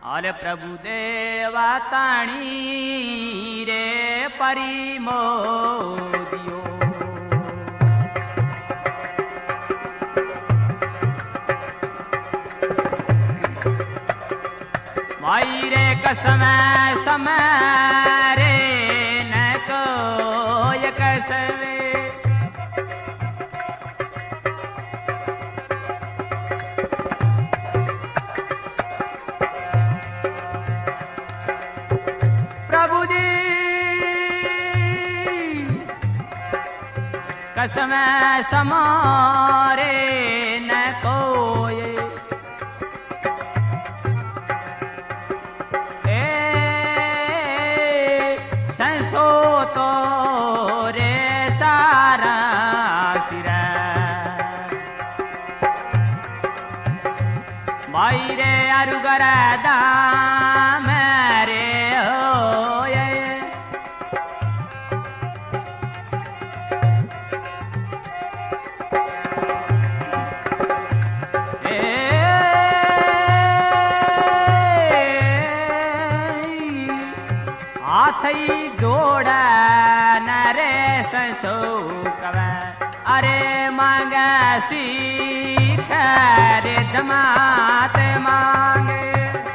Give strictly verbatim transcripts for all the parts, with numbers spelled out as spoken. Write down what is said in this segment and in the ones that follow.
अरे प्रभु देवा ताणी रे परिमोदियो भाई रे कसम समय रे न को ये कसवे कसम समारे न कोई ए संसो तो रे सारा सिरा भाई रे अरुगर दाम रे हो जोड़ा नरे संसो कवे अरे मांगे सीख रे दमात मांगे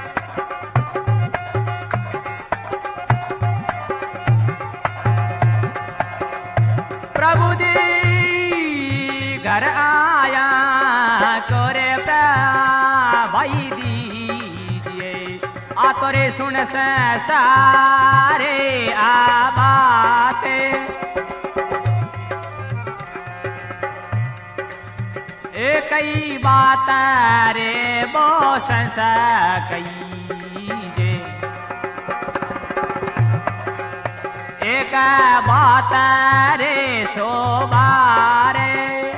प्रभु जी घर आया करे भाई दीजिए आ तोरे सुन से सारे आ बाते एक ही बात रे बो संसा कई जे एक बात रे सो बारे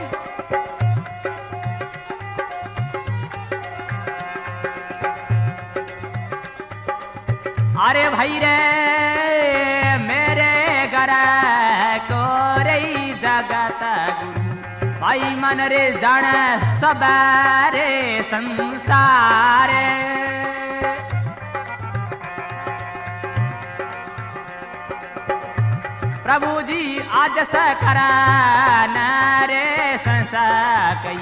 अरे भाई रे मेरे घर को रे जगत गुरु भाई मन रे जान सब रे संसार प्रभु जी आज से करा न रे संसार कई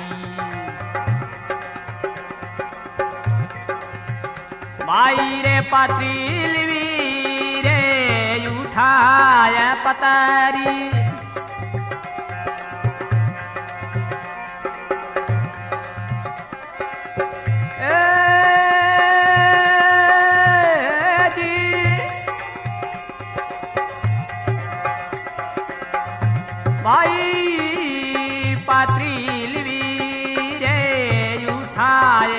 भाई रे पातिल रे उठाय पतारी ए जी भाई पातिल रे उठाय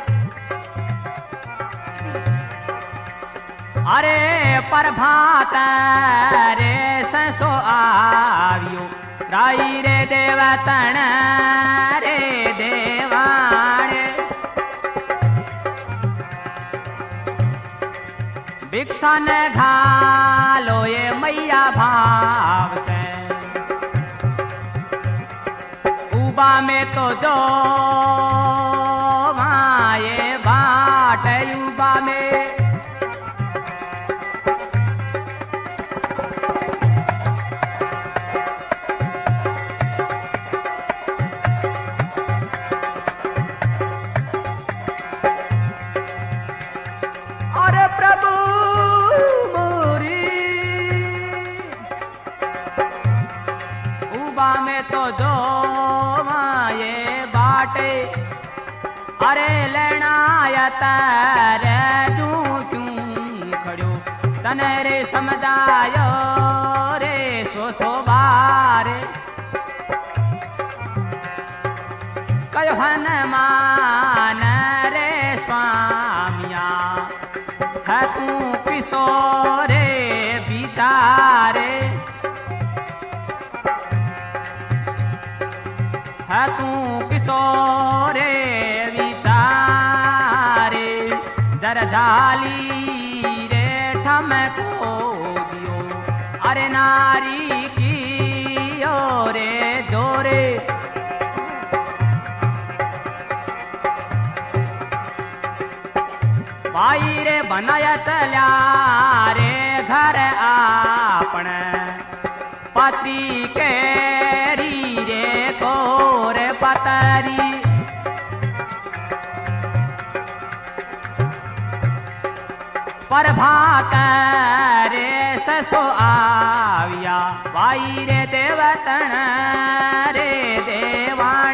अरे प्रभात रे संसो आवियो राई रे देवतन रे देवाणे भिक्षा न घालो ये मैया भाव से उबा में तो जो माए बाट उबा में में तो जो माए बाटे अरे लेना तारे तू क्यों खड़ो तन रे समुदायो रे सो सो बारे कयो हनुमान रे स्वामिया है तू किशोरे बिचारे है तू किशोरे विचारे जरझाली रे ठमको दियो अरे नारी की ओरे जोरे भाई रे बनाया चल्या रे घर आपण पति केरी रे कोर पतरी प्रभात रे ससो आविया भाई रे देवतन रे देवाण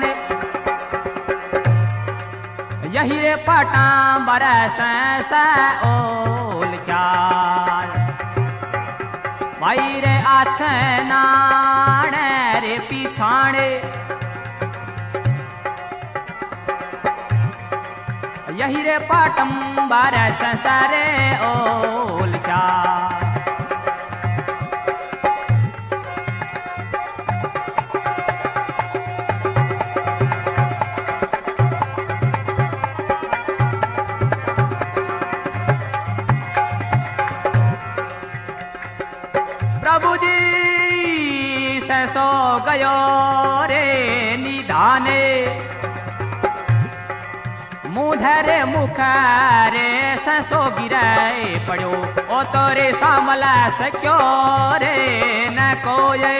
यही रे पटांबर स ओल क्या भाई रे आछनाण रे पिछाणे यही रे पटंबर संसारे ओल क्या प्रभु जी सो गयो रे निधाने मुधरे मुख रे ससो गिरे पड़ो ओ तोरे सामला सक्यो रे न कोये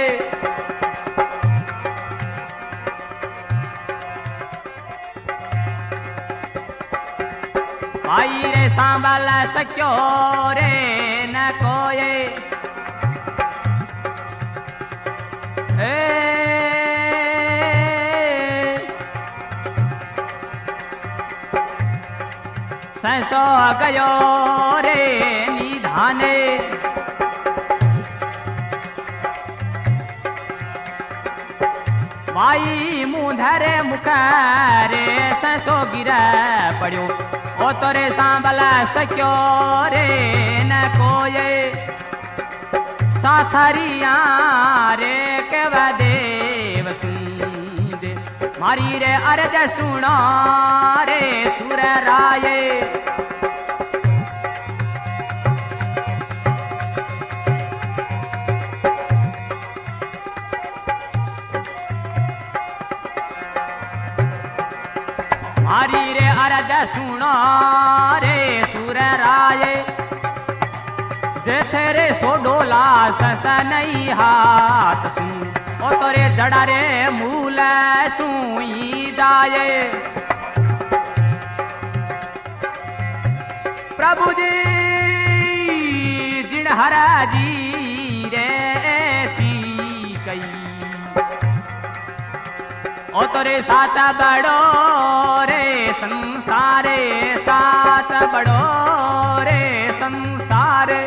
भाई रे सामला सक्यो रे न कोये ए सो गयो रे निधाने भाई मुधरे मुख रे ससो गिरा पड़ो ओ तोरे सांभला सक्यो रे न कोये साथरिया रे केवा देव सुंदे मारी रे अर्ज सुनो रे सुर राये मारी रे अर्ज सुनो रे सुर राये जे तेरे सोडोला सस नहीं हाथ सुन ओ तोरे जड़ा रे मूल सुई जाए प्रभु जी जिणहरा जी रे सी कई ओ तोरे साथ बड़ो रे संसारे साथ बड़ो रे संसारे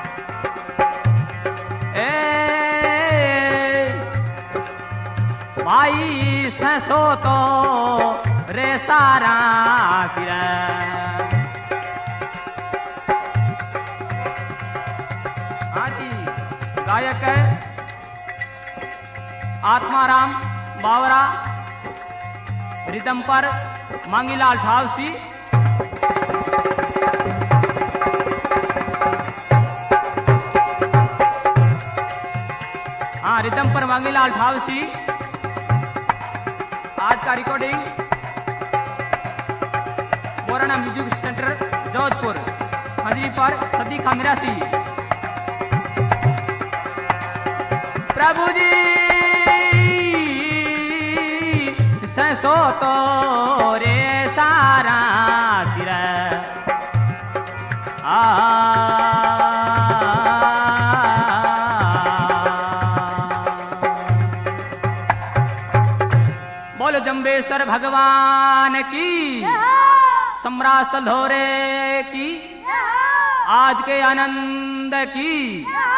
भाई ससो तो रे सारा सिर हाँ जी गायक है आत्माराम बावरा रिदम पर मांगीलाल ठावसी हाँ रिदम पर मांगीलाल ठावसी आज का recording Morana music centre Jodhpur मंदिर पर सदी का मिरासी प्रभु जी ससो तो रे सारा सिर आ बोलो जम्बेश्वर भगवान की सम्राट लोरे की आज के आनंद की